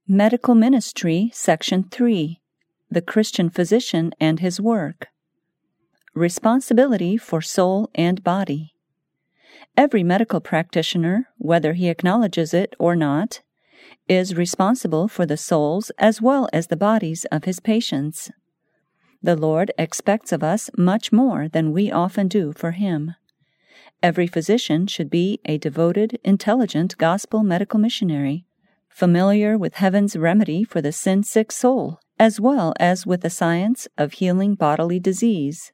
Medical Ministry, Section 3. The Christian Physician and His Work. Responsibility for Soul and Body. Every medical practitioner, whether he acknowledges it or not, is responsible for the souls as well as the bodies of his patients. The Lord expects of us much more than we often do for Him. Every physician should be a devoted, intelligent gospel medical missionary, familiar with heaven's remedy for the sin-sick soul, as well as with the science of healing bodily disease.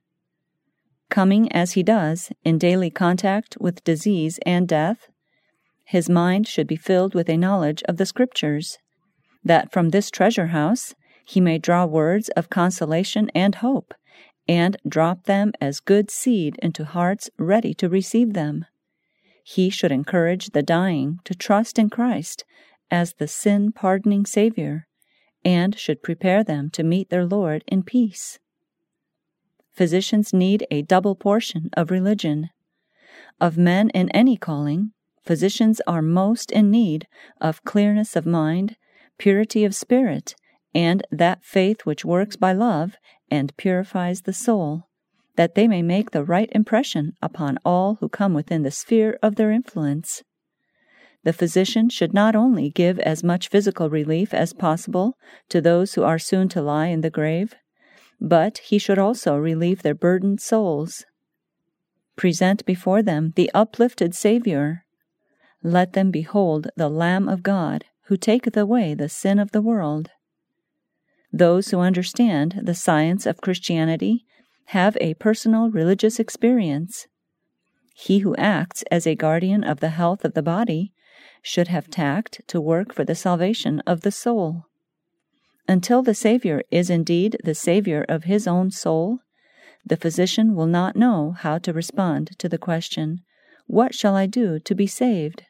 Coming as he does in daily contact with disease and death, his mind should be filled with a knowledge of the Scriptures, that from this treasure house he may draw words of consolation and hope, and drop them as good seed into hearts ready to receive them. He should encourage the dying to trust in Christ as the sin-pardoning Savior, and should prepare them to meet their Lord in peace. Physicians need a double portion of religion. Of men in any calling, physicians are most in need of clearness of mind, purity of spirit, and that faith which works by love and purifies the soul, that they may make the right impression upon all who come within the sphere of their influence. The physician should not only give as much physical relief as possible to those who are soon to lie in the grave, but he should also relieve their burdened souls. Present before them the uplifted Savior. Let them behold the Lamb of God, who taketh away the sin of the world. Those who understand the science of Christianity have a personal religious experience. He who acts as a guardian of the health of the body should have tact to work for the salvation of the soul. Until the Savior is indeed the Savior of his own soul, the physician will not know how to respond to the question, "What shall I do to be saved?"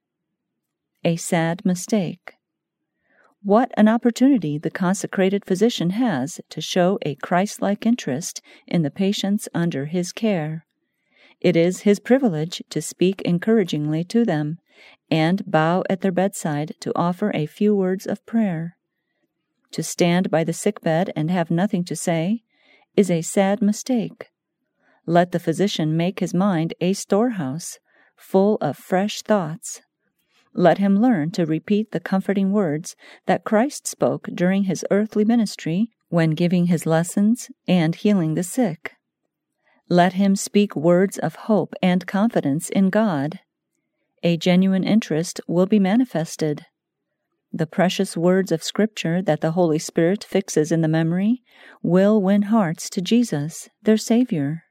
A sad mistake. What an opportunity the consecrated physician has to show a Christ-like interest in the patients under his care. It is his privilege to speak encouragingly to them, and bow at their bedside to offer a few words of prayer. To stand by the sickbed and have nothing to say is a sad mistake. Let the physician make his mind a storehouse, full of fresh thoughts. Let him learn to repeat the comforting words that Christ spoke during his earthly ministry when giving his lessons and healing the sick. Let him speak words of hope and confidence in God. A genuine interest will be manifested. The precious words of Scripture that the Holy Spirit fixes in the memory will win hearts to Jesus, their Savior.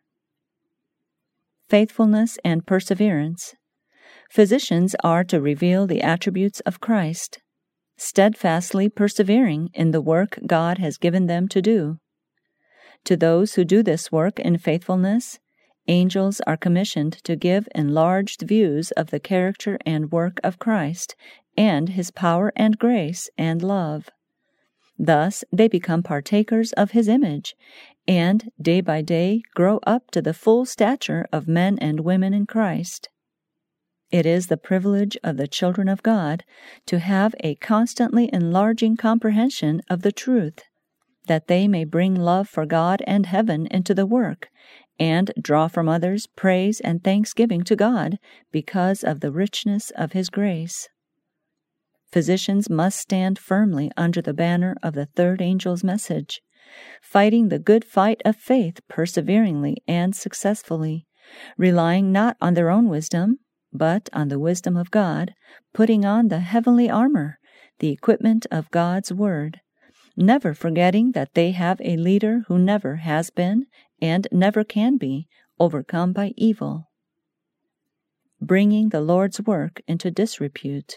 Faithfulness and perseverance. Physicians are to reveal the attributes of Christ, steadfastly persevering in the work God has given them to do. To those who do this work in faithfulness, angels are commissioned to give enlarged views of the character and work of Christ and His power and grace and love. Thus they become partakers of His image, and day by day grow up to the full stature of men and women in Christ. It is the privilege of the children of God to have a constantly enlarging comprehension of the truth, that they may bring love for God and heaven into the work, and draw from others praise and thanksgiving to God because of the richness of His grace. Physicians must stand firmly under the banner of the third angel's message, fighting the good fight of faith perseveringly and successfully, relying not on their own wisdom, but on the wisdom of God, putting on the heavenly armor, the equipment of God's Word, never forgetting that they have a leader who never has been and never can be overcome by evil. Bringing the Lord's work into disrepute.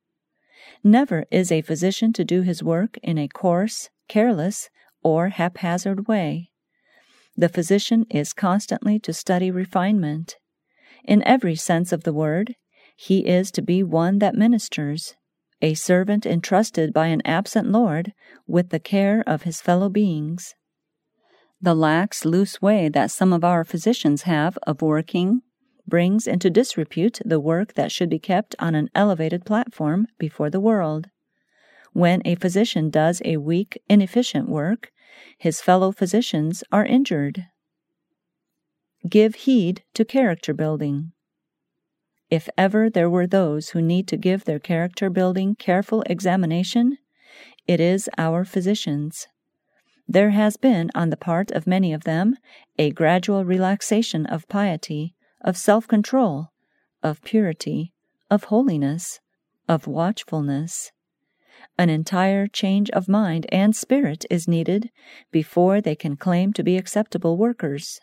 Never is a physician to do his work in a coarse, careless, or haphazard way. The physician is constantly to study refinement. In every sense of the word, he is to be one that ministers, a servant entrusted by an absent Lord with the care of his fellow beings. The lax, loose way that some of our physicians have of working brings into disrepute the work that should be kept on an elevated platform before the world. When a physician does a weak, inefficient work, his fellow physicians are injured. Give heed to character building. If ever there were those who need to give their character building careful examination, it is our physicians. There has been, on the part of many of them, a gradual relaxation of piety, of self-control, of purity, of holiness, of watchfulness. An entire change of mind and spirit is needed before they can claim to be acceptable workers.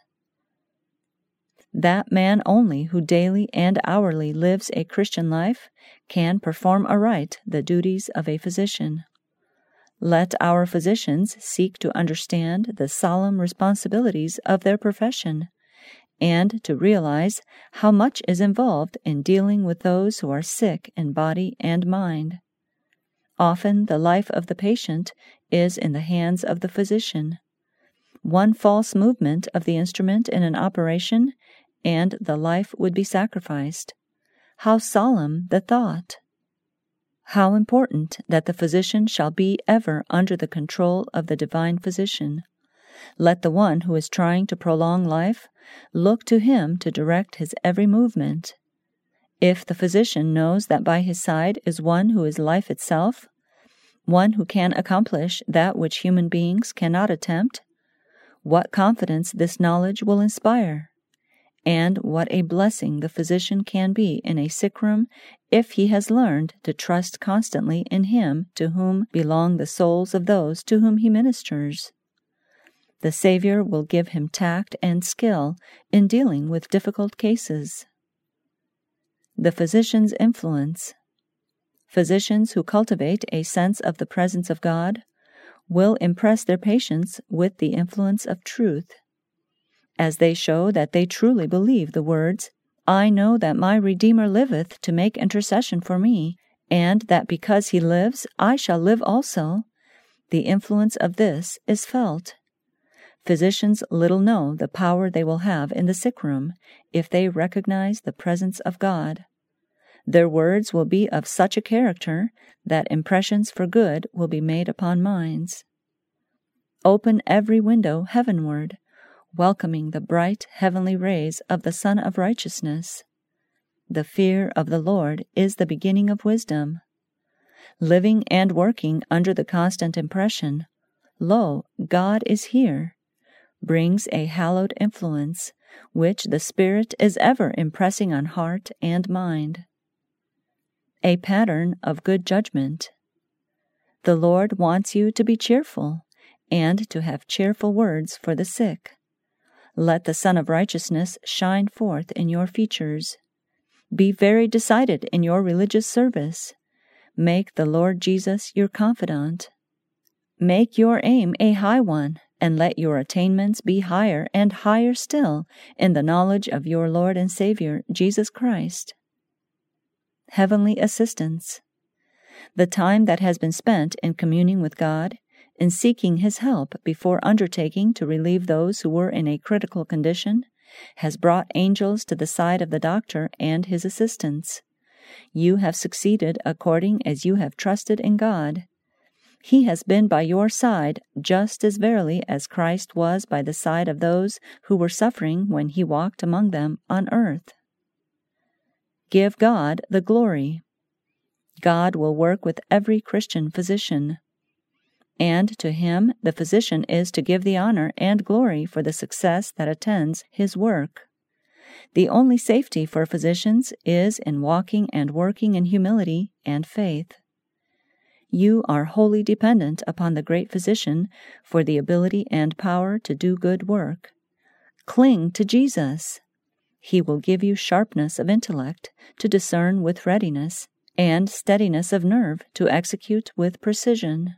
That man only who daily and hourly lives a Christian life can perform aright the duties of a physician. Let our physicians seek to understand the solemn responsibilities of their profession, and to realize how much is involved in dealing with those who are sick in body and mind. Often the life of the patient is in the hands of the physician. One false movement of the instrument in an operation, and the life would be sacrificed. How solemn the thought! How important that the physician shall be ever under the control of the divine physician. Let the one who is trying to prolong life look to him to direct his every movement. If the physician knows that by his side is one who is life itself, one who can accomplish that which human beings cannot attempt, what confidence this knowledge will inspire! And what a blessing the physician can be in a sick room if he has learned to trust constantly in him to whom belong the souls of those to whom he ministers. The Savior will give him tact and skill in dealing with difficult cases. The physician's influence. Physicians who cultivate a sense of the presence of God will impress their patients with the influence of truth. As they show that they truly believe the words, "I know that my Redeemer liveth to make intercession for me, and that because he lives, I shall live also," the influence of this is felt. Physicians little know the power they will have in the sick room if they recognize the presence of God. Their words will be of such a character that impressions for good will be made upon minds. Open every window heavenward, welcoming the bright heavenly rays of the Sun of Righteousness. The fear of the Lord is the beginning of wisdom. Living and working under the constant impression, "Lo, God is here," brings a hallowed influence, which the Spirit is ever impressing on heart and mind. A pattern of good judgment. The Lord wants you to be cheerful, and to have cheerful words for the sick. Let the Sun of Righteousness shine forth in your features. Be very decided in your religious service. Make the Lord Jesus your confidant. Make your aim a high one, and let your attainments be higher and higher still in the knowledge of your Lord and Savior, Jesus Christ. Heavenly assistance. The time that has been spent in communing with God, in seeking His help before undertaking to relieve those who were in a critical condition, has brought angels to the side of the doctor and his assistants. You have succeeded according as you have trusted in God. He has been by your side just as verily as Christ was by the side of those who were suffering when He walked among them on earth. Give God the glory. God will work with every Christian physician, and to Him the physician is to give the honor and glory for the success that attends his work. The only safety for physicians is in walking and working in humility and faith. You are wholly dependent upon the great physician for the ability and power to do good work. Cling to Jesus. He will give you sharpness of intellect to discern with readiness, and steadiness of nerve to execute with precision.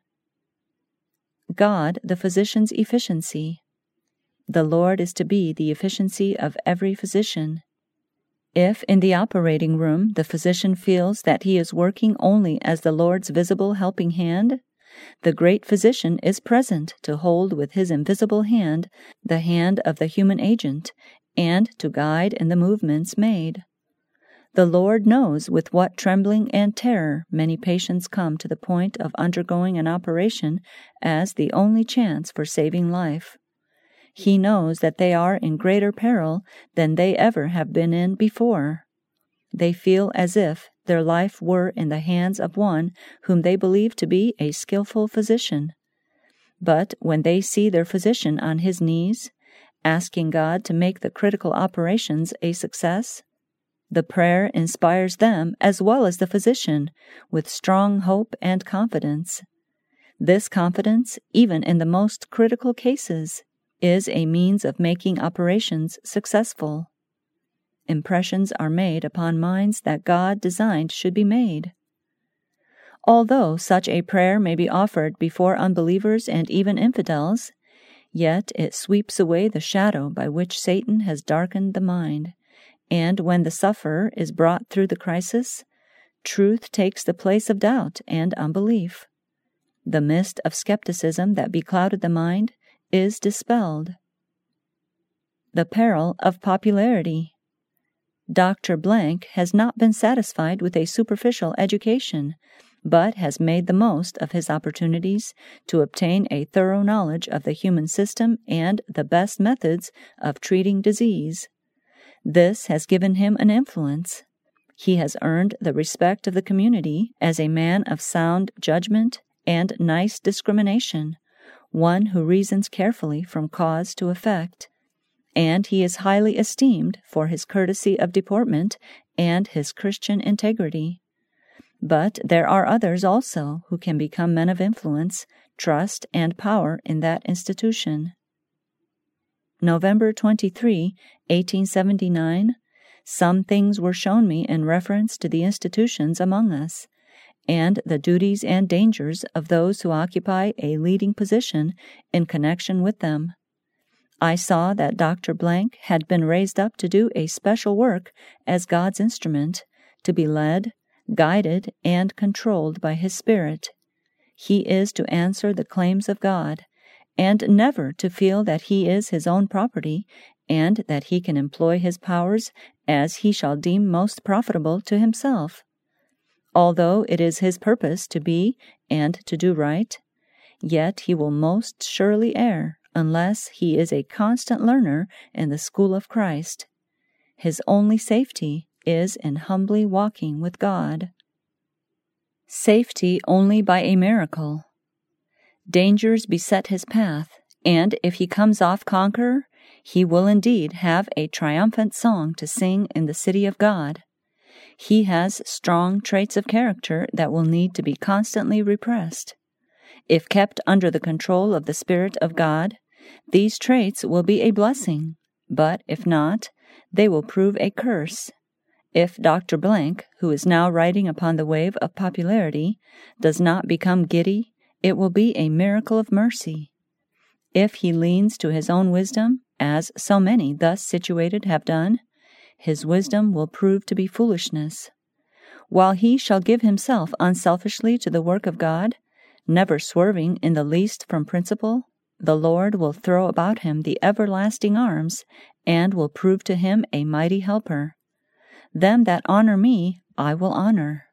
God, the physician's efficiency. The Lord is to be the efficiency of every physician. If in the operating room the physician feels that he is working only as the Lord's visible helping hand, the great physician is present to hold with his invisible hand the hand of the human agent and to guide in the movements made. The Lord knows with what trembling and terror many patients come to the point of undergoing an operation as the only chance for saving life. He knows that they are in greater peril than they ever have been in before. They feel as if their life were in the hands of one whom they believe to be a skillful physician. But when they see their physician on his knees, asking God to make the critical operations a success, the prayer inspires them as well as the physician with strong hope and confidence. This confidence, even in the most critical cases, is a means of making operations successful. Impressions are made upon minds that God designed should be made. Although such a prayer may be offered before unbelievers and even infidels, yet it sweeps away the shadow by which Satan has darkened the mind, and when the sufferer is brought through the crisis, truth takes the place of doubt and unbelief. The mist of skepticism that beclouded the mind is dispelled. The peril of popularity. Dr. Blank has not been satisfied with a superficial education, but has made the most of his opportunities to obtain a thorough knowledge of the human system and the best methods of treating disease. This has given him an influence. He has earned the respect of the community as a man of sound judgment and nice discrimination, one who reasons carefully from cause to effect, and he is highly esteemed for his courtesy of deportment and his Christian integrity. But there are others also who can become men of influence, trust, and power in that institution. November 23, 1879, some things were shown me in reference to the institutions among us, and the duties and dangers of those who occupy a leading position in connection with them. I saw that Dr. Blank had been raised up to do a special work as God's instrument, to be led, guided, and controlled by His Spirit. He is to answer the claims of God, and never to feel that he is his own property, and that he can employ his powers as he shall deem most profitable to himself. Although it is his purpose to be and to do right, yet he will most surely err unless he is a constant learner in the school of Christ. His only safety is in humbly walking with God. Safety only by a miracle. Dangers beset his path, and if he comes off conqueror, he will indeed have a triumphant song to sing in the city of God. He has strong traits of character that will need to be constantly repressed. If kept under the control of the Spirit of God, these traits will be a blessing, but if not, they will prove a curse. If Dr. Blank, who is now riding upon the wave of popularity, does not become giddy, it will be a miracle of mercy. If he leans to his own wisdom, as so many thus situated have done, his wisdom will prove to be foolishness. While he shall give himself unselfishly to the work of God, never swerving in the least from principle, the Lord will throw about him the everlasting arms, and will prove to him a mighty helper. Them that honor me I will honor.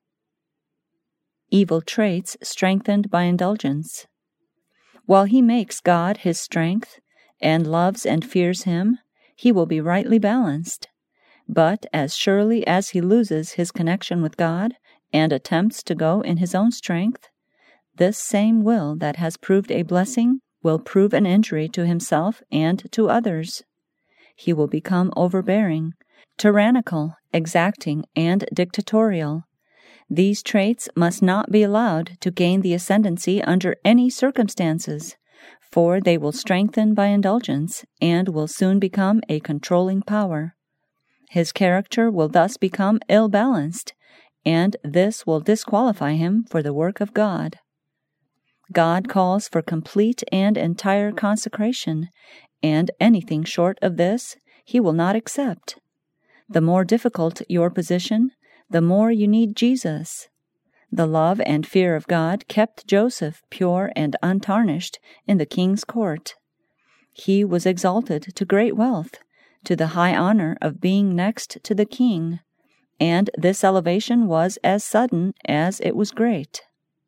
Evil traits strengthened by indulgence. While he makes God his strength, and loves and fears him, he will be rightly balanced. But as surely as he loses his connection with God, and attempts to go in his own strength, this same will that has proved a blessing will prove an injury to himself and to others. He will become overbearing, tyrannical, exacting, and dictatorial. These traits must not be allowed to gain the ascendancy under any circumstances, for they will strengthen by indulgence and will soon become a controlling power. His character will thus become ill-balanced, and this will disqualify him for the work of God. God calls for complete and entire consecration, and anything short of this He will not accept. The more difficult your position, the more you need Jesus. The love and fear of God kept Joseph pure and untarnished in the king's court. He was exalted to great wealth, to the high honor of being next to the king, and this elevation was as sudden as it was great.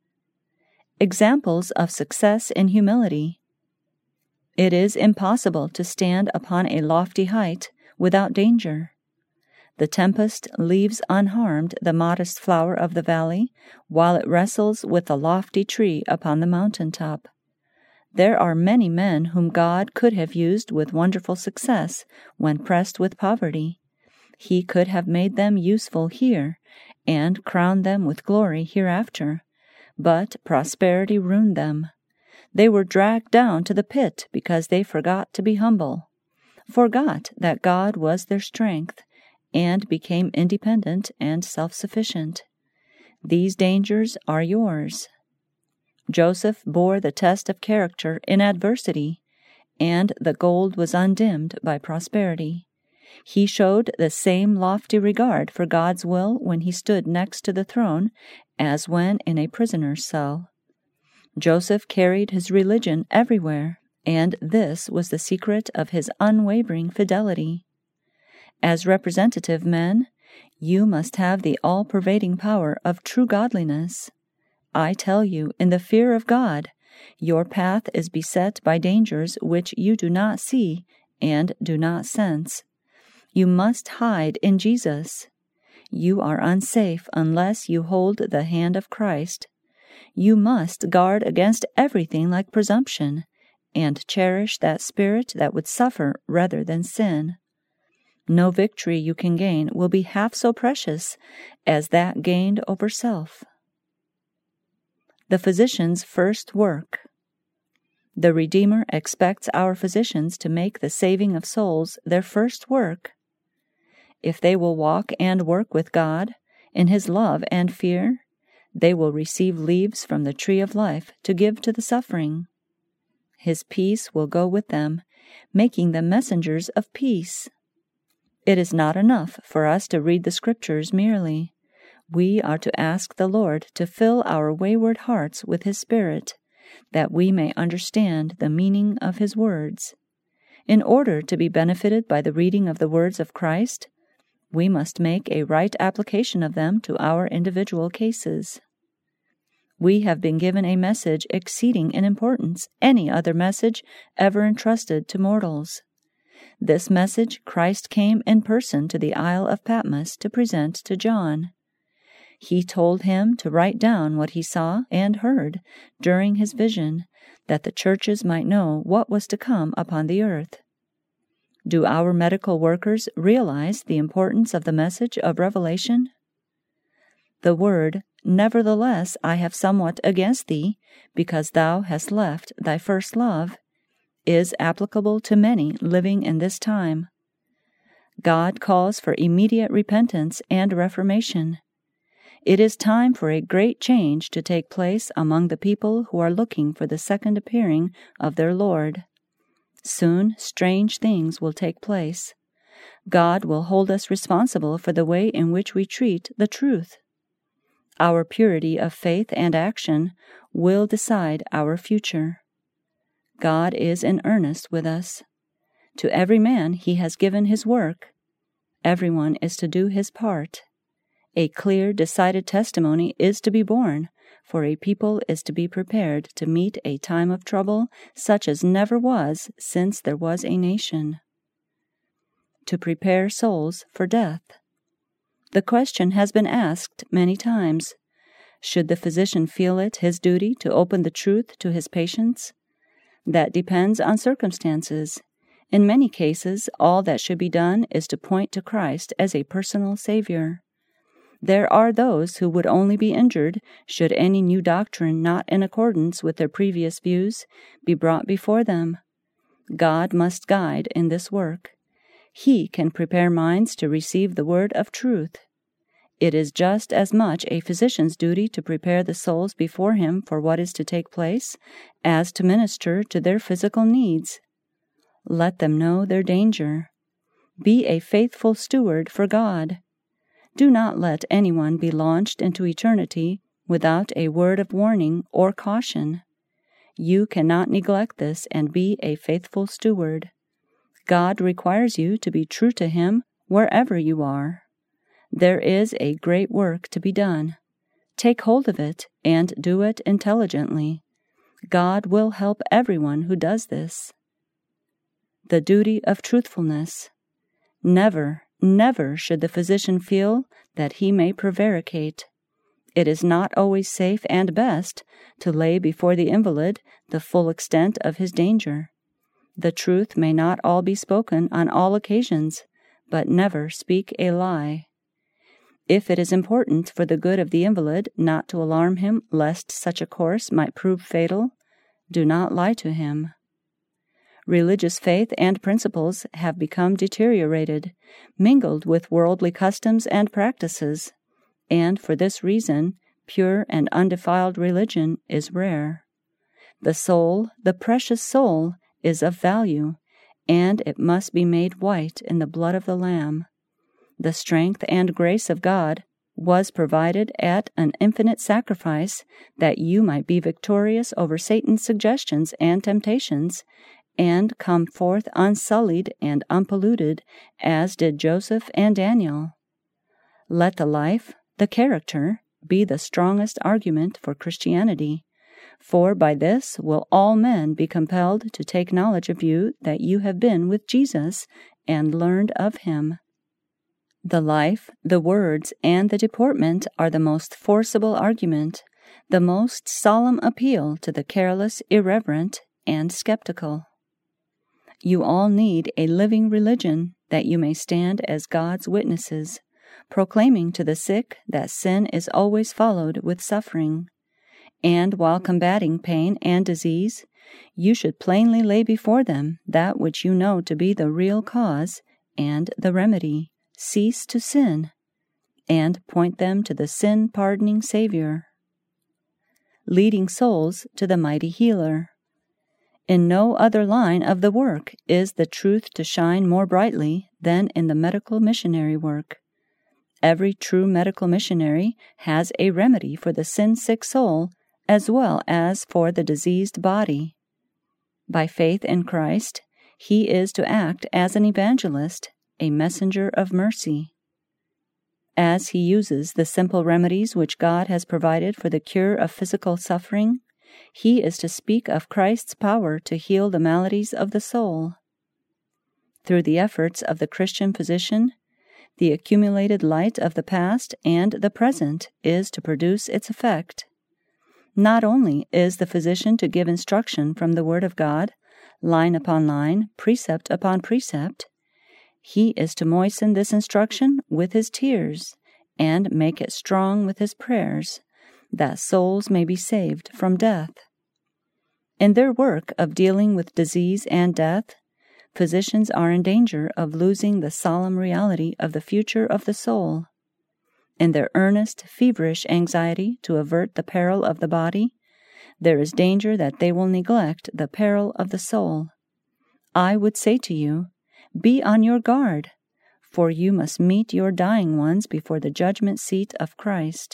Examples of success in humility. It is impossible to stand upon a lofty height without danger. The tempest leaves unharmed the modest flower of the valley, while it wrestles with the lofty tree upon the mountain top. There are many men whom God could have used with wonderful success when pressed with poverty. He could have made them useful here, and crowned them with glory hereafter. But prosperity ruined them. They were dragged down to the pit because they forgot to be humble, forgot that God was their strength, and became independent and self-sufficient. These dangers are yours. Joseph bore the test of character in adversity, and the gold was undimmed by prosperity. He showed the same lofty regard for God's will when he stood next to the throne as when in a prisoner's cell. Joseph carried his religion everywhere, and this was the secret of his unwavering fidelity. As representative men, you must have the all-pervading power of true godliness. I tell you, in the fear of God, your path is beset by dangers which you do not see and do not sense. You must hide in Jesus. You are unsafe unless you hold the hand of Christ. You must guard against everything like presumption, and cherish that spirit that would suffer rather than sin. No victory you can gain will be half so precious as that gained over self. The physician's first work. The Redeemer expects our physicians to make the saving of souls their first work. If they will walk and work with God in His love and fear, they will receive leaves from the tree of life to give to the suffering. His peace will go with them, making them messengers of peace. It is not enough for us to read the Scriptures merely. We are to ask the Lord to fill our wayward hearts with His Spirit, that we may understand the meaning of His words. In order to be benefited by the reading of the words of Christ, we must make a right application of them to our individual cases. We have been given a message exceeding in importance any other message ever entrusted to mortals. This message Christ came in person to the Isle of Patmos to present to John. He told him to write down what he saw and heard during his vision, that the churches might know what was to come upon the earth. Do our medical workers realize the importance of the message of Revelation? The word, "Nevertheless, I have somewhat against thee, because thou hast left thy first love," is applicable to many living in this time. God calls for immediate repentance and reformation. It is time for a great change to take place among the people who are looking for the second appearing of their Lord. Soon strange things will take place. God will hold us responsible for the way in which we treat the truth. Our purity of faith and action will decide our future. God is in earnest with us. To every man He has given his work. Everyone is to do his part. A clear, decided testimony is to be borne, for a people is to be prepared to meet a time of trouble such as never was since there was a nation. To prepare souls for death. The question has been asked many times. Should the physician feel it his duty to open the truth to his patients? That depends on circumstances. In many cases, all that should be done is to point to Christ as a personal Savior. There are those who would only be injured should any new doctrine not in accordance with their previous views be brought before them. God must guide in this work. He can prepare minds to receive the word of truth. It is just as much a physician's duty to prepare the souls before him for what is to take place as to minister to their physical needs. Let them know their danger. Be a faithful steward for God. Do not let anyone be launched into eternity without a word of warning or caution. You cannot neglect this and be a faithful steward. God requires you to be true to Him wherever you are. There is a great work to be done. Take hold of it and do it intelligently. God will help everyone who does this. The duty of truthfulness. Never, never should the physician feel that he may prevaricate. It is not always safe and best to lay before the invalid the full extent of his danger. The truth may not all be spoken on all occasions, but never speak a lie. If it is important for the good of the invalid not to alarm him lest such a course might prove fatal, do not lie to him. Religious faith and principles have become deteriorated, mingled with worldly customs and practices, and for this reason pure and undefiled religion is rare. The soul, the precious soul, is of value, and it must be made white in the blood of the Lamb. The strength and grace of God was provided at an infinite sacrifice that you might be victorious over Satan's suggestions and temptations, and come forth unsullied and unpolluted, as did Joseph and Daniel. Let the life, the character, be the strongest argument for Christianity, for by this will all men be compelled to take knowledge of you that you have been with Jesus and learned of him. The life, the words, and the deportment are the most forcible argument, the most solemn appeal to the careless, irreverent, and skeptical. You all need a living religion that you may stand as God's witnesses, proclaiming to the sick that sin is always followed with suffering. And while combating pain and disease, you should plainly lay before them that which you know to be the real cause and the remedy. Cease to sin, and point them to the sin-pardoning Savior. Leading souls to the mighty healer. In no other line of the work is the truth to shine more brightly than in the medical missionary work. Every true medical missionary has a remedy for the sin-sick soul as well as for the diseased body. By faith in Christ, he is to act as an evangelist, a messenger of mercy. As he uses the simple remedies which God has provided for the cure of physical suffering, he is to speak of Christ's power to heal the maladies of the soul. Through the efforts of the Christian physician, the accumulated light of the past and the present is to produce its effect. Not only is the physician to give instruction from the Word of God, line upon line, precept upon precept, he is to moisten this instruction with his tears and make it strong with his prayers, that souls may be saved from death. In their work of dealing with disease and death, physicians are in danger of losing the solemn reality of the future of the soul. In their earnest, feverish anxiety to avert the peril of the body, there is danger that they will neglect the peril of the soul. I would say to you, be on your guard, for you must meet your dying ones before the judgment seat of Christ.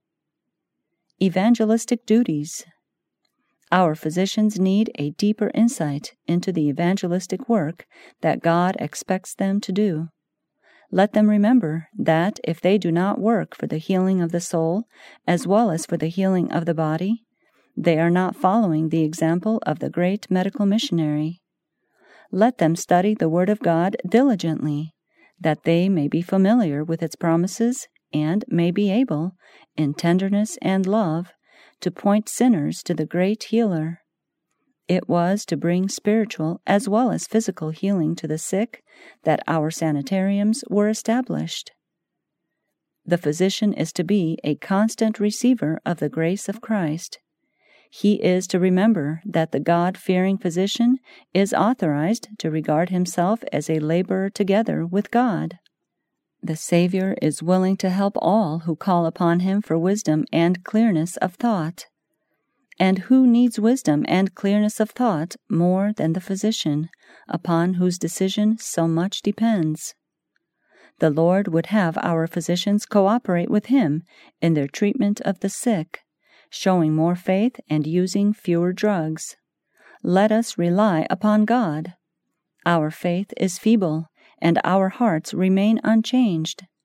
Evangelistic duties. Our physicians need a deeper insight into the evangelistic work that God expects them to do. Let them remember that if they do not work for the healing of the soul as well as for the healing of the body, they are not following the example of the great medical missionary. Let them study the Word of God diligently, that they may be familiar with its promises and may be able, in tenderness and love, to point sinners to the great healer. It was to bring spiritual as well as physical healing to the sick that our sanitariums were established. The physician is to be a constant receiver of the grace of Christ. He is to remember that the God-fearing physician is authorized to regard himself as a laborer together with God. The Savior is willing to help all who call upon him for wisdom and clearness of thought. And who needs wisdom and clearness of thought more than the physician, upon whose decision so much depends? The Lord would have our physicians cooperate with him in their treatment of the sick, showing more faith and using fewer drugs. Let us rely upon God. Our faith is feeble, and our hearts remain unchanged.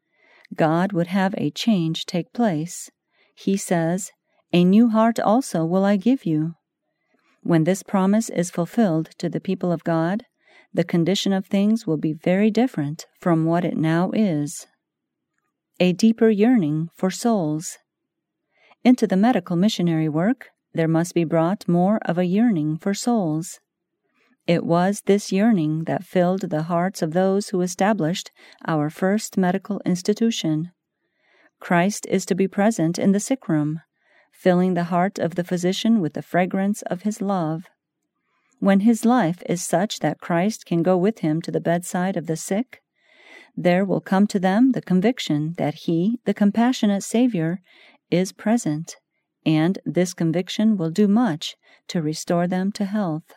God would have a change take place. He says, "A new heart also will I give you." When this promise is fulfilled to the people of God, the condition of things will be very different from what it now is. A deeper yearning for souls. Into the medical missionary work, there must be brought more of a yearning for souls. It was this yearning that filled the hearts of those who established our first medical institution. Christ is to be present in the sick room, filling the heart of the physician with the fragrance of his love. When his life is such that Christ can go with him to the bedside of the sick, there will come to them the conviction that he, the compassionate Savior, is present, and this conviction will do much to restore them to health.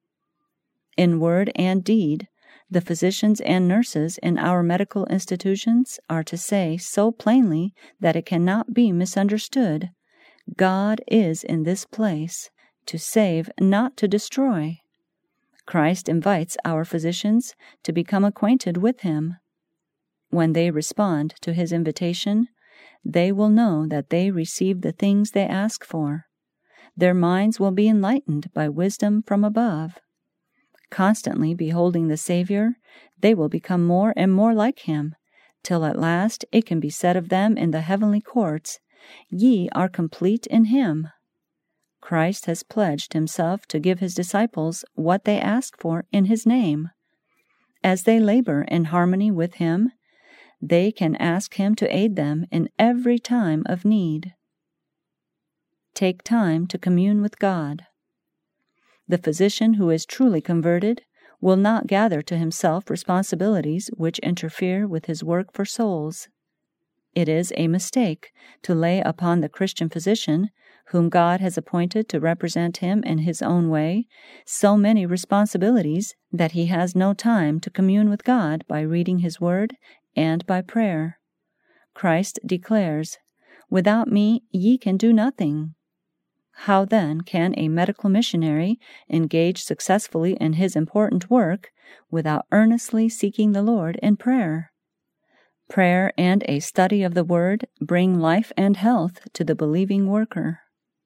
In word and deed, the physicians and nurses in our medical institutions are to say so plainly that it cannot be misunderstood, God is in this place, to save, not to destroy. Christ invites our physicians to become acquainted with him. When they respond to his invitation, they will know that they receive the things they ask for. Their minds will be enlightened by wisdom from above. Constantly beholding the Savior, they will become more and more like him, till at last it can be said of them in the heavenly courts, "Ye are complete in him." Christ has pledged himself to give his disciples what they ask for in his name. As they labor in harmony with him, they can ask him to aid them in every time of need. Take time to commune with God. The physician who is truly converted will not gather to himself responsibilities which interfere with his work for souls. It is a mistake to lay upon the Christian physician, whom God has appointed to represent him in his own way, so many responsibilities that he has no time to commune with God by reading his word and by prayer. Christ declares, "Without me ye can do nothing." How then can a medical missionary engage successfully in his important work without earnestly seeking the Lord in prayer? Prayer and a study of the Word bring life and health to the believing worker.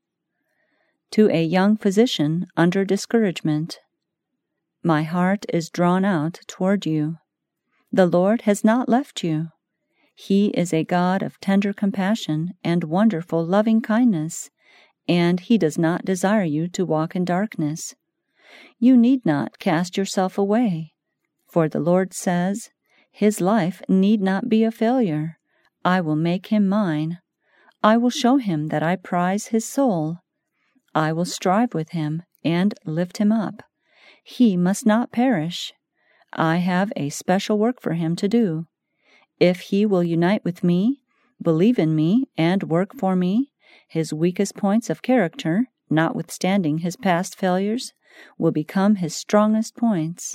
To a young physician under discouragement, my heart is drawn out toward you. The Lord has not left you. He is a God of tender compassion and wonderful loving kindness, and he does not desire you to walk in darkness. You need not cast yourself away, for the Lord says, "His life need not be a failure. I will make him mine. I will show him that I prize his soul. I will strive with him and lift him up. He must not perish. I have a special work for him to do. If he will unite with me, believe in me, and work for me, his weakest points of character, notwithstanding his past failures, will become his strongest points."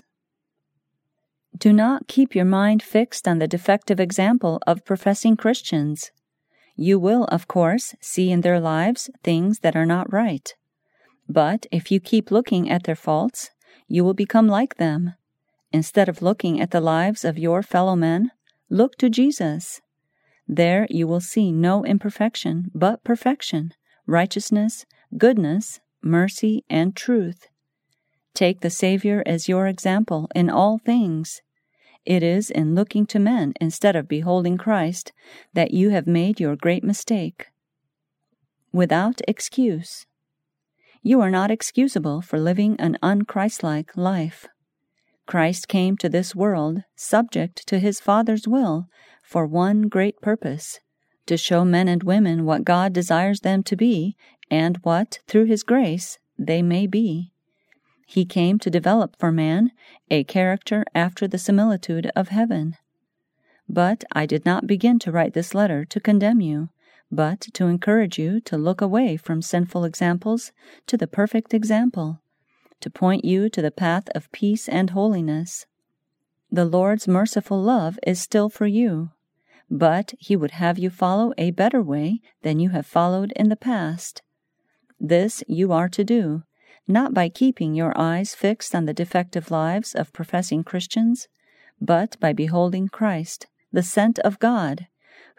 Do not keep your mind fixed on the defective example of professing Christians. You will, of course, see in their lives things that are not right. But if you keep looking at their faults, you will become like them. Instead of looking at the lives of your fellow men, look to Jesus. There you will see no imperfection, but perfection, righteousness, goodness, mercy, and truth. Take the Savior as your example in all things. It is in looking to men instead of beholding Christ that you have made your great mistake. Without excuse. You are not excusable for living an unchristlike life. Christ came to this world, subject to his Father's will, for one great purpose, to show men and women what God desires them to be, and what, through his grace, they may be. He came to develop for man a character after the similitude of heaven. But I did not begin to write this letter to condemn you, but to encourage you to look away from sinful examples to the perfect example, to point you to the path of peace and holiness. The Lord's merciful love is still for you, but he would have you follow a better way than you have followed in the past. This you are to do, not by keeping your eyes fixed on the defective lives of professing Christians, but by beholding Christ, the sent of God,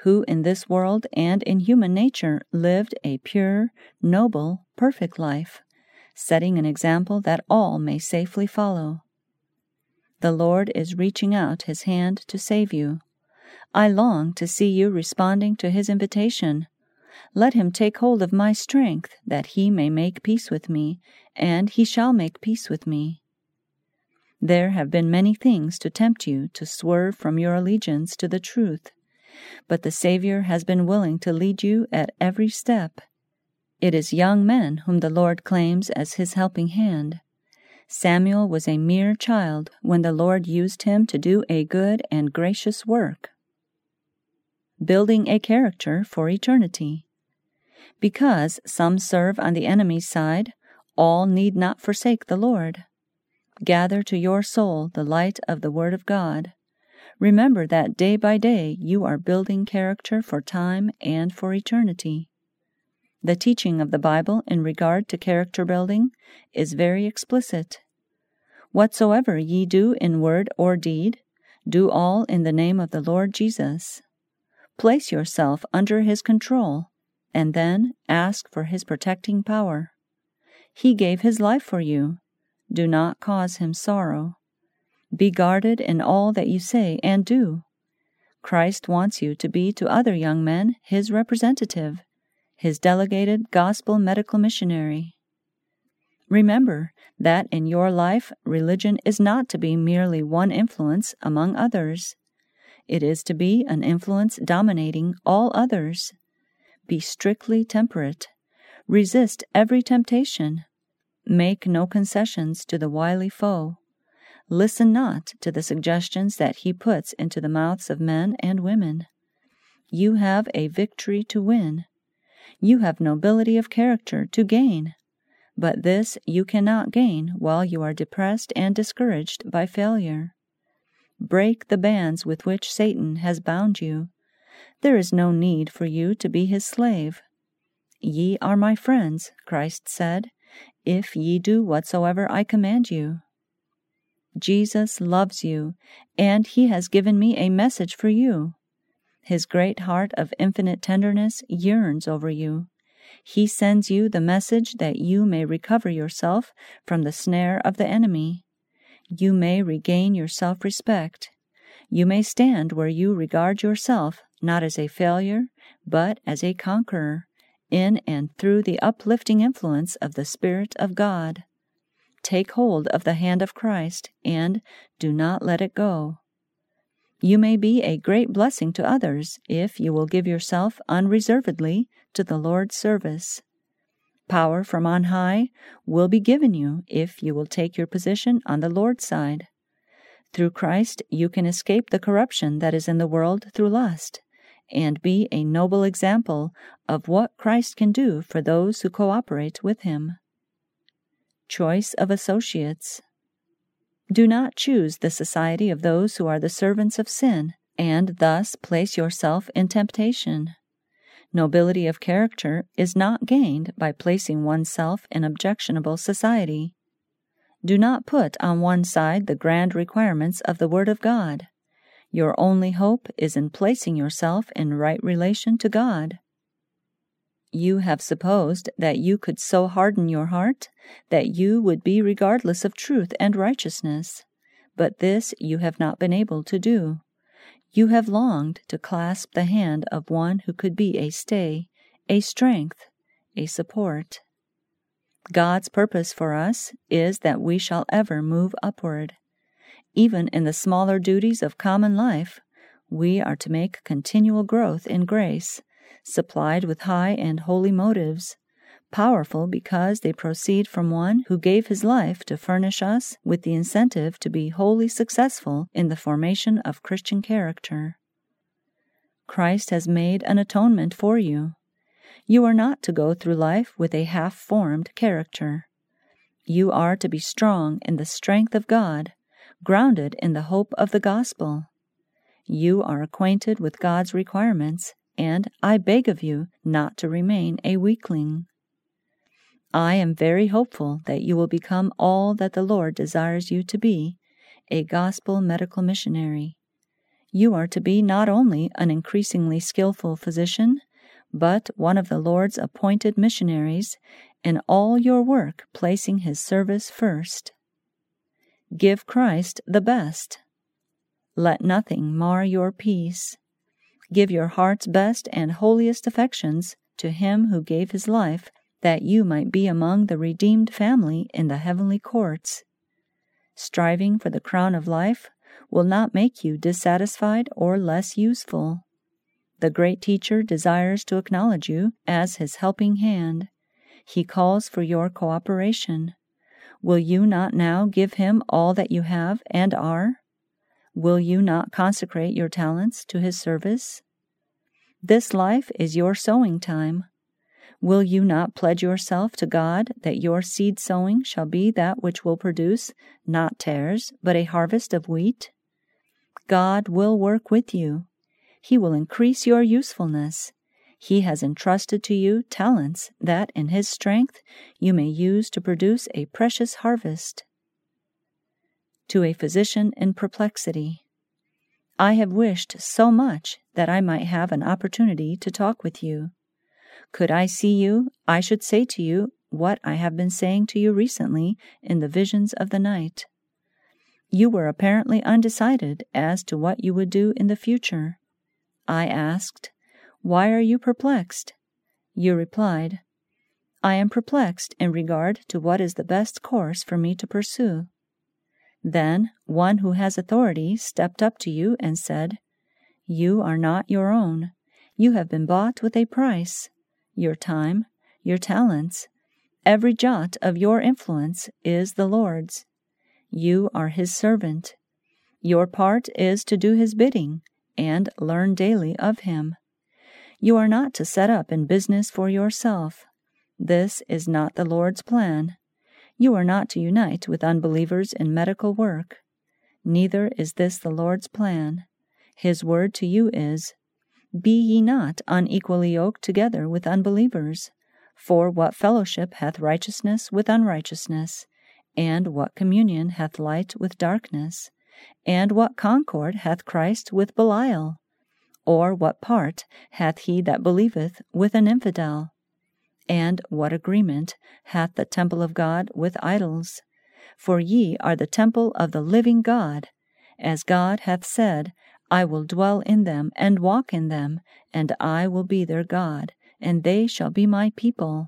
who in this world and in human nature lived a pure, noble, perfect life, setting an example that all may safely follow. The Lord is reaching out His hand to save you. I long to see you responding to His invitation. Let Him take hold of my strength, that He may make peace with me, and He shall make peace with me. There have been many things to tempt you to swerve from your allegiance to the truth, but the Savior has been willing to lead you at every step. It is young men whom the Lord claims as His helping hand. Samuel was a mere child when the Lord used him to do a good and gracious work. Building a character for eternity. Because some serve on the enemy's side, all need not forsake the Lord. Gather to your soul the light of the Word of God. Remember that day by day you are building character for time and for eternity. The teaching of the Bible in regard to character building is very explicit. Whatsoever ye do in word or deed, do all in the name of the Lord Jesus. Place yourself under His control, and then ask for His protecting power. He gave His life for you. Do not cause Him sorrow. Be guarded in all that you say and do. Christ wants you to be to other young men His representative, His delegated gospel medical missionary. Remember that in your life, religion is not to be merely one influence among others. It is to be an influence dominating all others. Be strictly temperate. Resist every temptation. Make no concessions to the wily foe. Listen not to the suggestions that he puts into the mouths of men and women. You have a victory to win. You have nobility of character to gain. But this you cannot gain while you are depressed and discouraged by failure. Break the bands with which Satan has bound you. There is no need for you to be his slave. Ye are my friends, Christ said, if ye do whatsoever I command you. Jesus loves you, and He has given me a message for you. His great heart of infinite tenderness yearns over you. He sends you the message that you may recover yourself from the snare of the enemy. You may regain your self-respect. You may stand where you regard yourself not as a failure, but as a conqueror, in and through the uplifting influence of the Spirit of God. Take hold of the hand of Christ, and do not let it go. You may be a great blessing to others if you will give yourself unreservedly to the Lord's service. Power from on high will be given you if you will take your position on the Lord's side. Through Christ you can escape the corruption that is in the world through lust, and be a noble example of what Christ can do for those who cooperate with Him. Choice of associates. Do not choose the society of those who are the servants of sin, and thus place yourself in temptation. Nobility of character is not gained by placing oneself in objectionable society. Do not put on one side the grand requirements of the Word of God. Your only hope is in placing yourself in right relation to God. You have supposed that you could so harden your heart that you would be regardless of truth and righteousness, but this you have not been able to do. You have longed to clasp the hand of one who could be a stay, a strength, a support. God's purpose for us is that we shall ever move upward. Even in the smaller duties of common life, we are to make continual growth in grace, supplied with high and holy motives, powerful because they proceed from one who gave His life to furnish us with the incentive to be wholly successful in the formation of Christian character. Christ has made an atonement for you. You are not to go through life with a half-formed character. You are to be strong in the strength of God, grounded in the hope of the gospel. You are acquainted with God's requirements, and I beg of you not to remain a weakling. I am very hopeful that you will become all that the Lord desires you to be, a gospel medical missionary. You are to be not only an increasingly skillful physician, but one of the Lord's appointed missionaries, in all your work placing His service first. Give Christ the best. Let nothing mar your peace. Give your heart's best and holiest affections to Him who gave His life, that you might be among the redeemed family in the heavenly courts. Striving for the crown of life will not make you dissatisfied or less useful. The great Teacher desires to acknowledge you as His helping hand. He calls for your cooperation. Will you not now give Him all that you have and are? Will you not consecrate your talents to His service? This life is your sowing time. Will you not pledge yourself to God that your seed sowing shall be that which will produce not tares, but a harvest of wheat? God will work with you. He will increase your usefulness. He has entrusted to you talents that in His strength you may use to produce a precious harvest. To a physician in perplexity. I have wished so much that I might have an opportunity to talk with you. Could I see you, I should say to you what I have been saying to you recently in the visions of the night. You were apparently undecided as to what you would do in the future. I asked, "Why are you perplexed?" You replied, "I am perplexed in regard to what is the best course for me to pursue." Then one who has authority stepped up to you and said, "You are not your own. You have been bought with a price. Your time, your talents, every jot of your influence is the Lord's. You are His servant. Your part is to do His bidding and learn daily of Him. You are not to set up in business for yourself. This is not the Lord's plan. You are not to unite with unbelievers in medical work. Neither is this the Lord's plan. His word to you is, "Be ye not unequally yoked together with unbelievers. For what fellowship hath righteousness with unrighteousness? And what communion hath light with darkness? And what concord hath Christ with Belial? Or what part hath he that believeth with an infidel? And what agreement hath the temple of God with idols? For ye are the temple of the living God. As God hath said, I will dwell in them and walk in them, and I will be their God, and they shall be my people."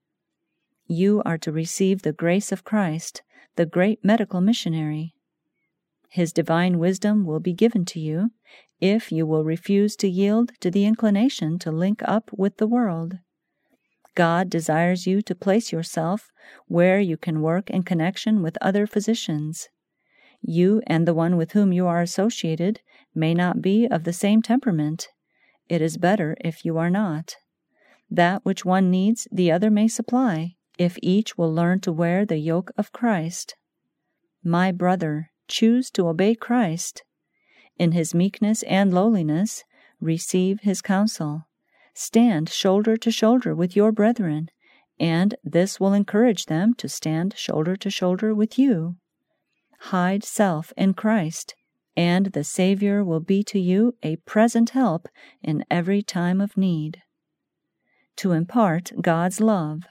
You are to receive the grace of Christ, the great medical missionary. His divine wisdom will be given to you if you will refuse to yield to the inclination to link up with the world. God desires you to place yourself where you can work in connection with other physicians. You and the one with whom you are associated may not be of the same temperament. It is better if you are not. That which one needs the other may supply, if each will learn to wear the yoke of Christ. My brother, choose to obey Christ. In His meekness and lowliness, receive His counsel. Stand shoulder to shoulder with your brethren, and this will encourage them to stand shoulder to shoulder with you. Hide self in Christ, and the Savior will be to you a present help in every time of need. To impart God's love.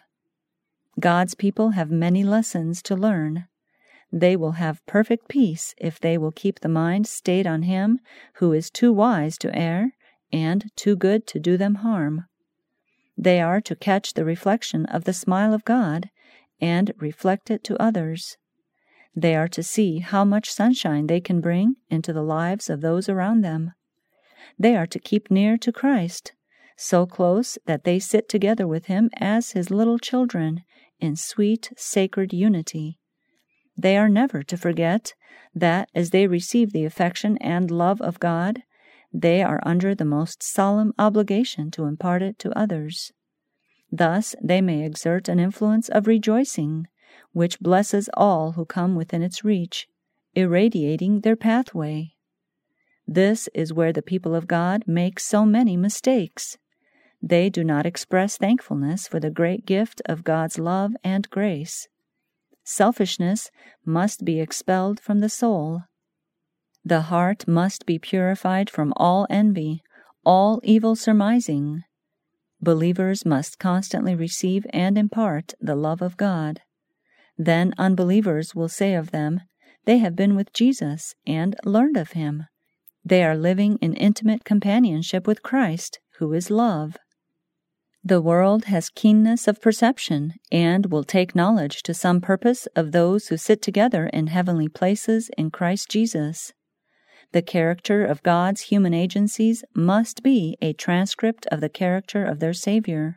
God's people have many lessons to learn. They will have perfect peace if they will keep the mind stayed on Him who is too wise to err and too good to do them harm. They are to catch the reflection of the smile of God and reflect it to others. They are to see how much sunshine they can bring into the lives of those around them. They are to keep near to Christ, so close that they sit together with Him as His little children in sweet, sacred unity. They are never to forget that as they receive the affection and love of God, they are under the most solemn obligation to impart it to others. Thus they may exert an influence of rejoicing, which blesses all who come within its reach, irradiating their pathway. This is where the people of God make so many mistakes. They do not express thankfulness for the great gift of God's love and grace. Selfishness must be expelled from the soul. The heart must be purified from all envy, all evil surmising. Believers must constantly receive and impart the love of God. Then unbelievers will say of them, they have been with Jesus and learned of him. They are living in intimate companionship with Christ, who is love. The world has keenness of perception and will take knowledge to some purpose of those who sit together in heavenly places in Christ Jesus. The character of God's human agencies must be a transcript of the character of their Savior.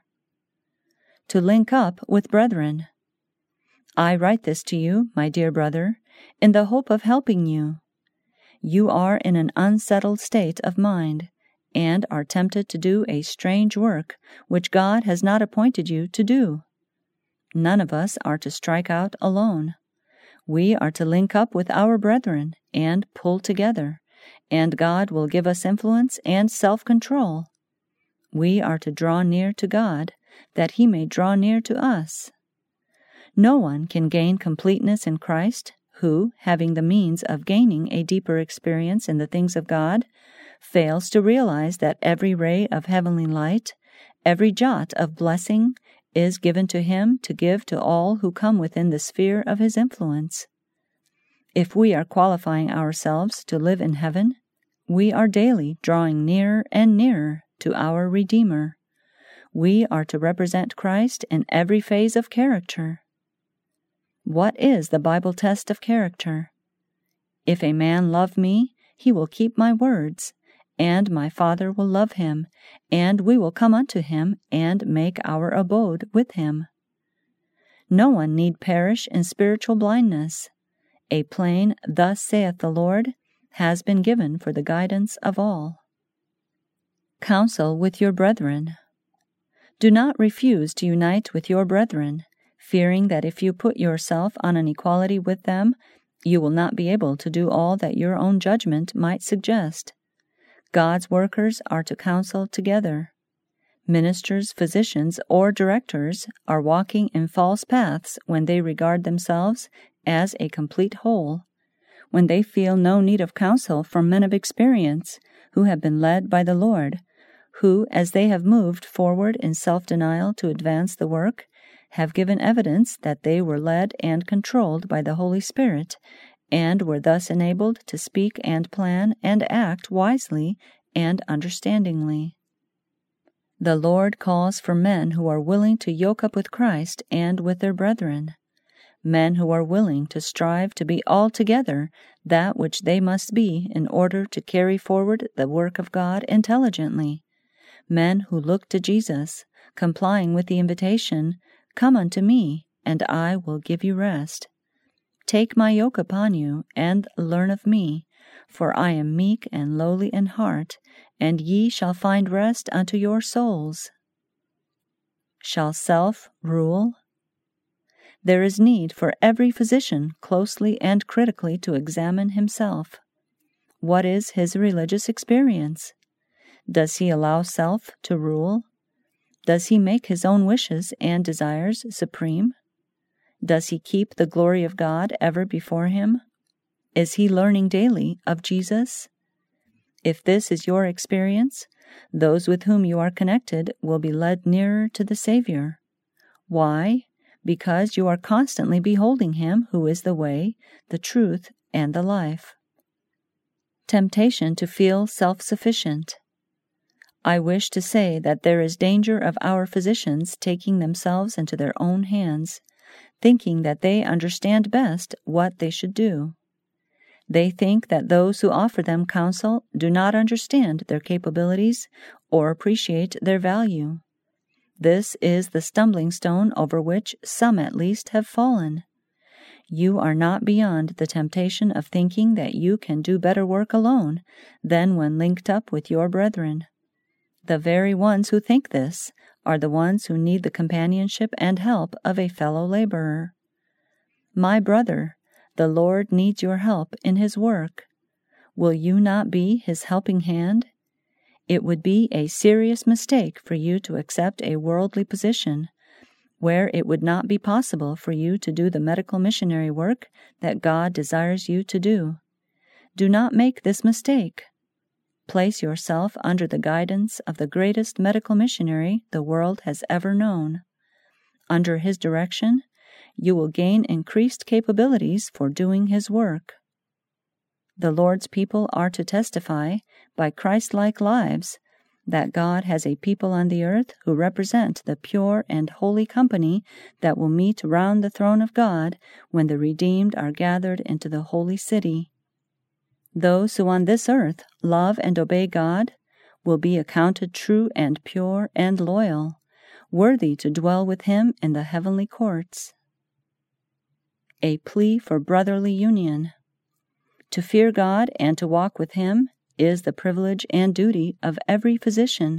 To link up with brethren. I write this to you, my dear brother, in the hope of helping you. You are in an unsettled state of mind, and are tempted to do a strange work which God has not appointed you to do. None of us are to strike out alone. We are to link up with our brethren and pull together, and God will give us influence and self-control. We are to draw near to God, that He may draw near to us. No one can gain completeness in Christ who, having the means of gaining a deeper experience in the things of God, fails to realize that every ray of heavenly light, every jot of blessing, is given to him to give to all who come within the sphere of his influence. If we are qualifying ourselves to live in heaven, we are daily drawing nearer and nearer to our Redeemer. We are to represent Christ in every phase of character. What is the Bible test of character? If a man love me, he will keep my words, and my Father will love him, and we will come unto him, and make our abode with him. No one need perish in spiritual blindness. A plain, "Thus saith the Lord," has been given for the guidance of all. Counsel with your brethren. Do not refuse to unite with your brethren, fearing that if you put yourself on an equality with them, you will not be able to do all that your own judgment might suggest. God's workers are to counsel together. Ministers, physicians, or directors are walking in false paths when they regard themselves as a complete whole, when they feel no need of counsel from men of experience who have been led by the Lord, who, as they have moved forward in self-denial to advance the work, have given evidence that they were led and controlled by the Holy Spirit, and were thus enabled to speak and plan and act wisely and understandingly. The Lord calls for men who are willing to yoke up with Christ and with their brethren, men who are willing to strive to be altogether that which they must be in order to carry forward the work of God intelligently, men who look to Jesus, complying with the invitation, "Come unto me, and I will give you rest. Take my yoke upon you, and learn of me, for I am meek and lowly in heart, and ye shall find rest unto your souls." Shall self rule? There is need for every physician closely and critically to examine himself. What is his religious experience? Does he allow self to rule? Does he make his own wishes and desires supreme? Does he keep the glory of God ever before him? Is he learning daily of Jesus? If this is your experience, those with whom you are connected will be led nearer to the Savior. Why? Because you are constantly beholding him who is the way, the truth, and the life. Temptation to feel self-sufficient. I wish to say that there is danger of our physicians taking themselves into their own hands, thinking that they understand best what they should do. They think that those who offer them counsel do not understand their capabilities or appreciate their value. This is the stumbling stone over which some at least have fallen. You are not beyond the temptation of thinking that you can do better work alone than when linked up with your brethren. The very ones who think this are the ones who need the companionship and help of a fellow laborer. My brother, the Lord needs your help in His work. Will you not be His helping hand? It would be a serious mistake for you to accept a worldly position where it would not be possible for you to do the medical missionary work that God desires you to do. Do not make this mistake. Place yourself under the guidance of the greatest medical missionary the world has ever known. Under his direction, you will gain increased capabilities for doing his work. The Lord's people are to testify, by Christ-like lives, that God has a people on the earth who represent the pure and holy company that will meet round the throne of God when the redeemed are gathered into the holy city. Those who on this earth love and obey God will be accounted true and pure and loyal, worthy to dwell with him in the heavenly courts. A plea for brotherly union. To fear God and to walk with him is the privilege and duty of every physician.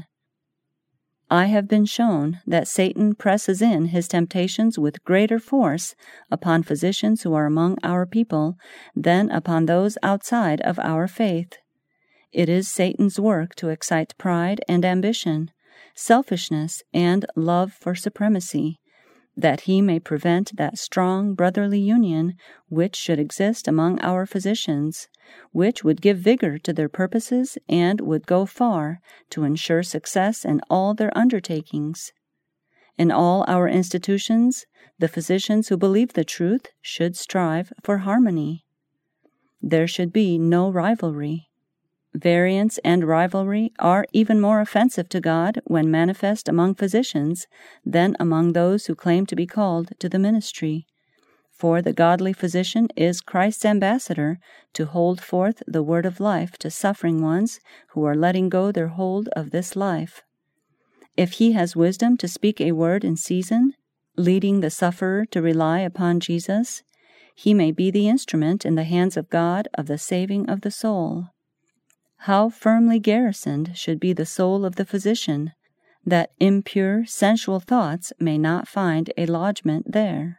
I have been shown that Satan presses in his temptations with greater force upon physicians who are among our people than upon those outside of our faith. It is Satan's work to excite pride and ambition, selfishness and love for supremacy, that he may prevent that strong brotherly union which should exist among our physicians, which would give vigor to their purposes and would go far to ensure success in all their undertakings. In all our institutions, the physicians who believe the truth should strive for harmony. There should be no rivalry. Variance and rivalry are even more offensive to God when manifest among physicians than among those who claim to be called to the ministry. For the godly physician is Christ's ambassador to hold forth the word of life to suffering ones who are letting go their hold of this life. If he has wisdom to speak a word in season, leading the sufferer to rely upon Jesus, he may be the instrument in the hands of God of the saving of the soul. How firmly garrisoned should be the soul of the physician, that impure, sensual thoughts may not find a lodgment there.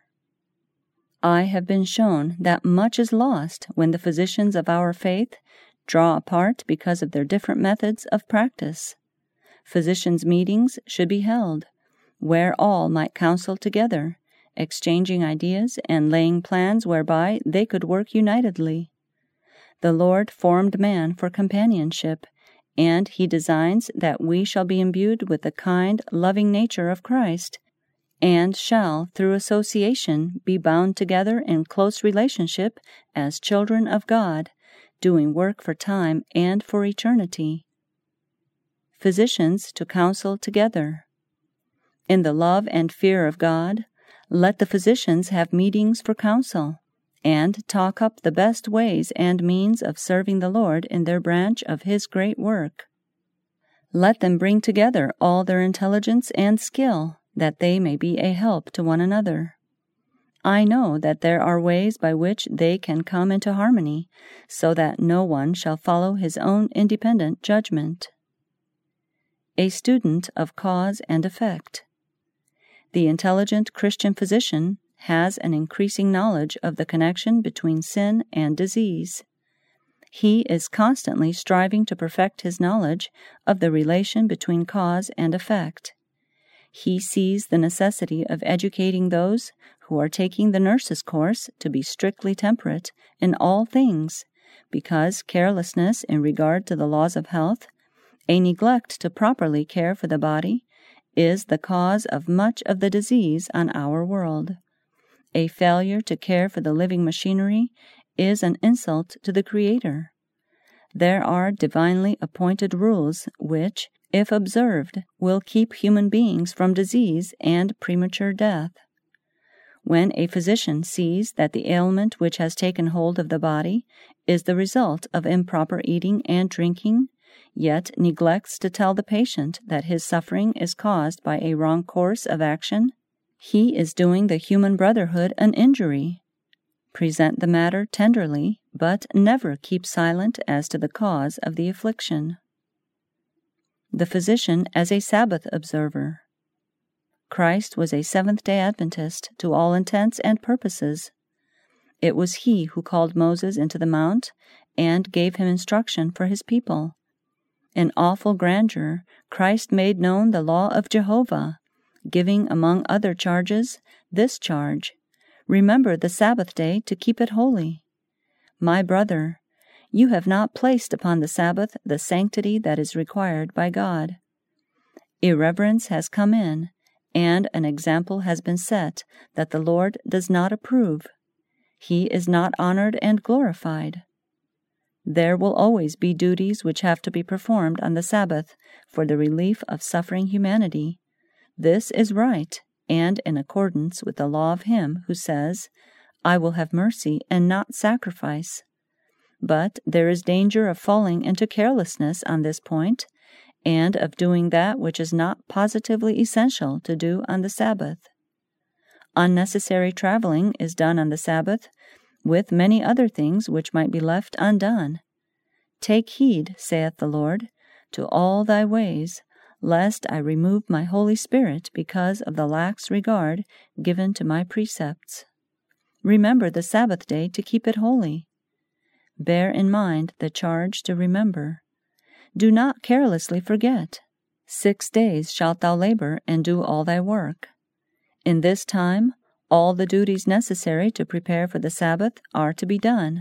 I have been shown that much is lost when the physicians of our faith draw apart because of their different methods of practice. Physicians' meetings should be held, where all might counsel together, exchanging ideas and laying plans whereby they could work unitedly. The Lord formed man for companionship, and he designs that we shall be imbued with the kind, loving nature of Christ, and shall, through association, be bound together in close relationship as children of God, doing work for time and for eternity. Physicians to counsel together. In the love and fear of God, let the physicians have meetings for counsel, and talk up the best ways and means of serving the Lord in their branch of his great work. Let them bring together all their intelligence and skill, that they may be a help to one another. I know that there are ways by which they can come into harmony, so that no one shall follow his own independent judgment. A student of cause and effect. The intelligent Christian physician has an increasing knowledge of the connection between sin and disease. He is constantly striving to perfect his knowledge of the relation between cause and effect. He sees the necessity of educating those who are taking the nurse's course to be strictly temperate in all things, because carelessness in regard to the laws of health, a neglect to properly care for the body, is the cause of much of the disease on our world. A failure to care for the living machinery is an insult to the Creator. There are divinely appointed rules which, if observed, will keep human beings from disease and premature death. When a physician sees that the ailment which has taken hold of the body is the result of improper eating and drinking, yet neglects to tell the patient that his suffering is caused by a wrong course of action, he is doing the human brotherhood an injury. Present the matter tenderly, but never keep silent as to the cause of the affliction. The physician as a Sabbath observer. Christ was a Seventh-day Adventist to all intents and purposes. It was he who called Moses into the mount and gave him instruction for his people. In awful grandeur, Christ made known the law of Jehovah, giving, among other charges, this charge: remember the Sabbath day to keep it holy. My brother, You have not placed upon the Sabbath the sanctity that is required by God. Irreverence has come in, and an example has been set that the Lord does not approve. He is not honored and glorified. There will always be duties which have to be performed on the Sabbath for the relief of suffering humanity. This is right, and in accordance with the law of Him who says, I will have mercy and not sacrifice. But there is danger of falling into carelessness on this point, and of doing that which is not positively essential to do on the Sabbath. Unnecessary traveling is done on the Sabbath, with many other things which might be left undone. Take heed, saith the Lord, to all thy ways, lest I remove my Holy Spirit because of the lax regard given to my precepts. Remember the Sabbath day to keep it holy. Bear in mind the charge to remember. Do not carelessly forget. 6 days shalt thou labor and do all thy work. In this time, all the duties necessary to prepare for the Sabbath are to be done.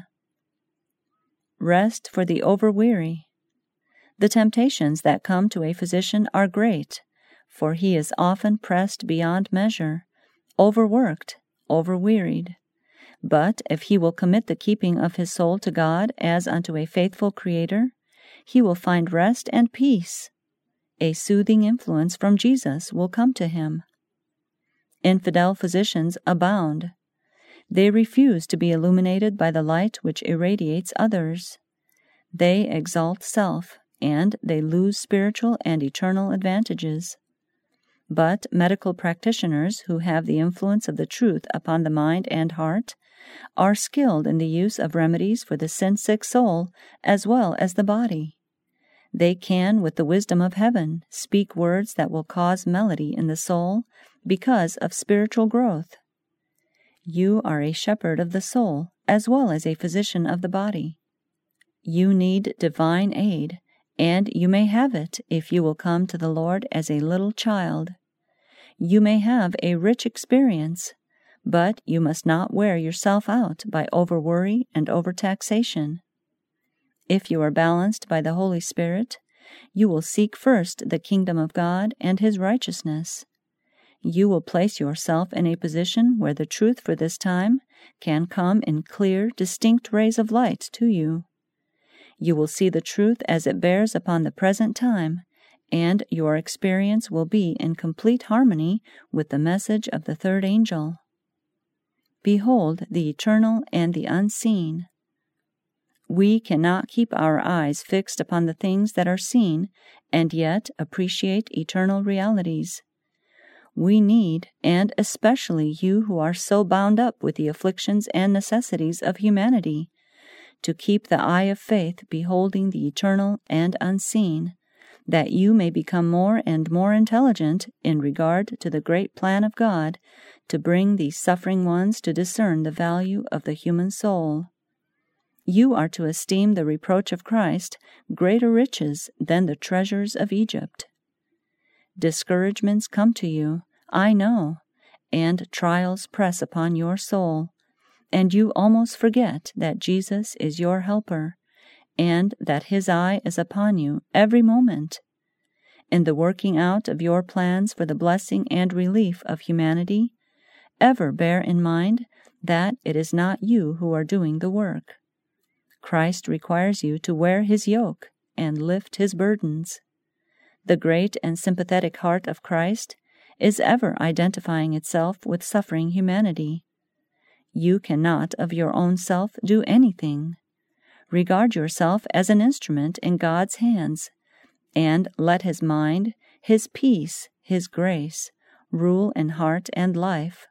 Rest for the overweary. The temptations that come to a physician are great, for he is often pressed beyond measure, overworked, overwearied. But if he will commit the keeping of his soul to God as unto a faithful Creator, he will find rest and peace. A soothing influence from Jesus will come to him. Infidel physicians abound. They refuse to be illuminated by the light which irradiates others. They exalt self, and they lose spiritual and eternal advantages. But medical practitioners who have the influence of the truth upon the mind and heart are skilled in the use of remedies for the sin-sick soul as well as the body. They can, with the wisdom of heaven, speak words that will cause melody in the soul because of spiritual growth. You are a shepherd of the soul as well as a physician of the body. You need divine aid, and you may have it if you will come to the Lord as a little child. You may have a rich experience, but you must not wear yourself out by overworry and overtaxation. If you are balanced by the Holy Spirit, you will seek first the kingdom of God and His righteousness. You will place yourself in a position where the truth for this time can come in clear, distinct rays of light to you. You will see the truth as it bears upon the present time, and your experience will be in complete harmony with the message of the third angel. Behold the eternal and the unseen. We cannot keep our eyes fixed upon the things that are seen and yet appreciate eternal realities. We need, and especially you who are so bound up with the afflictions and necessities of humanity, to keep the eye of faith beholding the eternal and unseen, that you may become more and more intelligent in regard to the great plan of God to bring these suffering ones to discern the value of the human soul. You are to esteem the reproach of Christ greater riches than the treasures of Egypt. Discouragements come to you, I know, and trials press upon your soul, and you almost forget that Jesus is your helper, and that His eye is upon you every moment. In the working out of your plans for the blessing and relief of humanity, ever bear in mind that it is not you who are doing the work. Christ requires you to wear His yoke and lift His burdens. The great and sympathetic heart of Christ is ever identifying itself with suffering humanity. You cannot of your own self do anything. Regard yourself as an instrument in God's hands, and let His mind, His peace, His grace, rule in heart and life.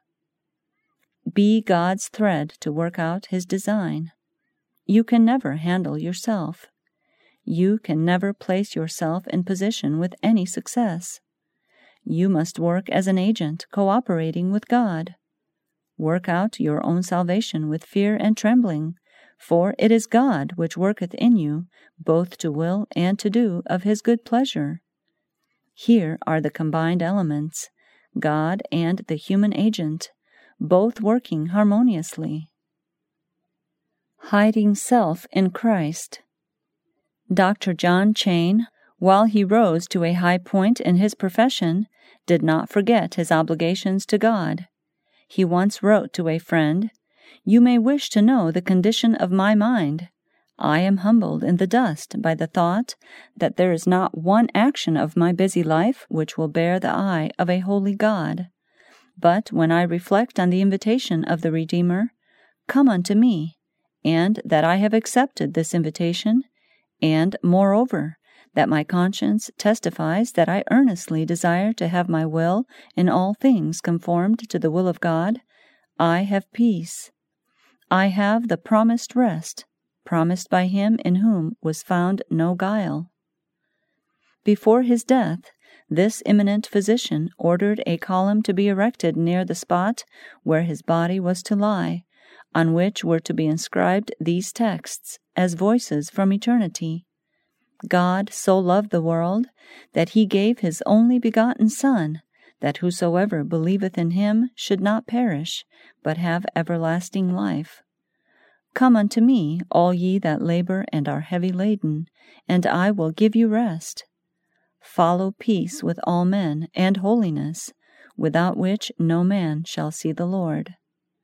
Be God's thread to work out His design. You can never handle yourself. You can never place yourself in position with any success. You must work as an agent cooperating with God. Work out your own salvation with fear and trembling, for it is God which worketh in you both to will and to do of His good pleasure. Here are the combined elements, God and the human agent, both working harmoniously. Hiding self in Christ. Dr. John Cheyne, while he rose to a high point in his profession, did not forget his obligations to God. He once wrote to a friend, "You may wish to know the condition of my mind. I am humbled in the dust by the thought that there is not one action of my busy life which will bear the eye of a holy God. But when I reflect on the invitation of the Redeemer, 'Come unto me,' and that I have accepted this invitation, and, moreover, that my conscience testifies that I earnestly desire to have my will in all things conformed to the will of God, I have peace. I have the promised rest, promised by Him in whom was found no guile." Before his death, this eminent physician ordered a column to be erected near the spot where his body was to lie, on which were to be inscribed these texts as voices from eternity. "God so loved the world, that He gave His only begotten Son, that whosoever believeth in Him should not perish, but have everlasting life. Come unto me, all ye that labor and are heavy laden, and I will give you rest. Follow peace with all men, and holiness, without which no man shall see the Lord."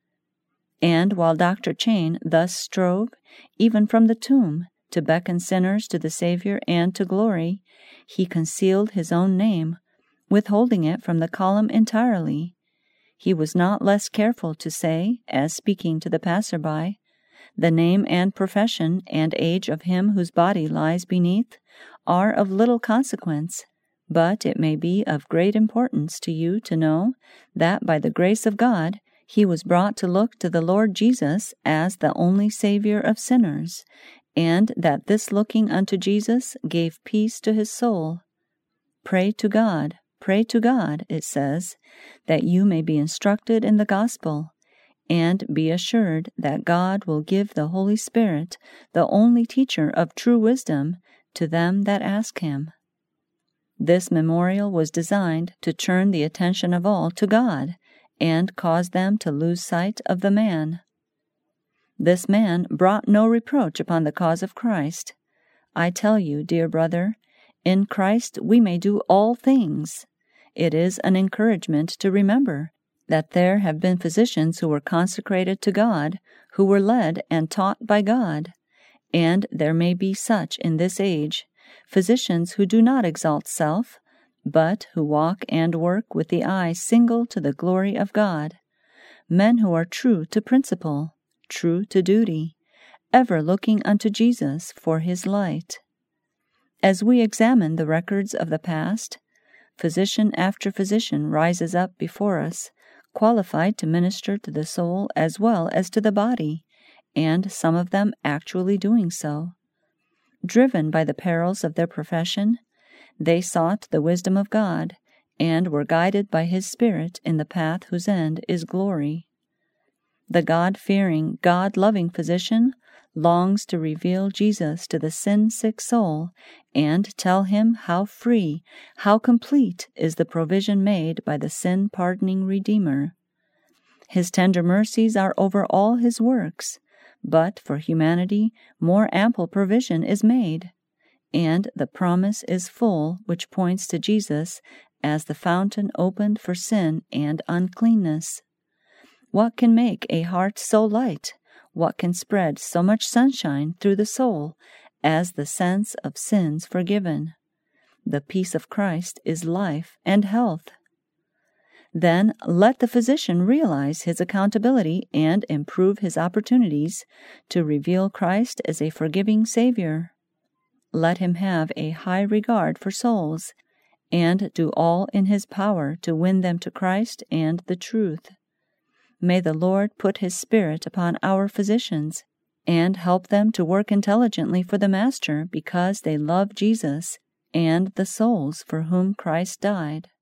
And while Dr. Cheyne thus strove, even from the tomb, to beckon sinners to the Savior and to glory, he concealed his own name, withholding it from the column entirely. He was not less careful to say, as speaking to the passer-by, "The name and profession and age of him whose body lies beneath are of little consequence, but it may be of great importance to you to know that by the grace of God he was brought to look to the Lord Jesus as the only Savior of sinners, and that this looking unto Jesus gave peace to his soul. Pray to God," it says, "that you may be instructed in the gospel, and be assured that God will give the Holy Spirit, the only teacher of true wisdom, to them that ask Him." This memorial was designed to turn the attention of all to God, and cause them to lose sight of the man. This man brought no reproach upon the cause of Christ. I tell you, dear brother, in Christ we may do all things. It is an encouragement to remember that there have been physicians who were consecrated to God, who were led and taught by God, and there may be such in this age, physicians who do not exalt self, but who walk and work with the eye single to the glory of God, men who are true to principle, true to duty, ever looking unto Jesus for His light. As we examine the records of the past, physician after physician rises up before us, qualified to minister to the soul as well as to the body, and some of them actually doing so. Driven by the perils of their profession, they sought the wisdom of God, and were guided by His Spirit in the path whose end is glory. The God-fearing, God-loving physician longs to reveal Jesus to the sin-sick soul and tell him how free, how complete is the provision made by the sin-pardoning Redeemer. His tender mercies are over all His works, but for humanity more ample provision is made, and the promise is full which points to Jesus as the fountain opened for sin and uncleanness. What can make a heart so light? What can spread so much sunshine through the soul as the sense of sins forgiven? The peace of Christ is life and health. Then let the physician realize his accountability and improve his opportunities to reveal Christ as a forgiving Savior. Let him have a high regard for souls, and do all in his power to win them to Christ and the truth. May the Lord put His Spirit upon our physicians, and help them to work intelligently for the Master because they love Jesus and the souls for whom Christ died.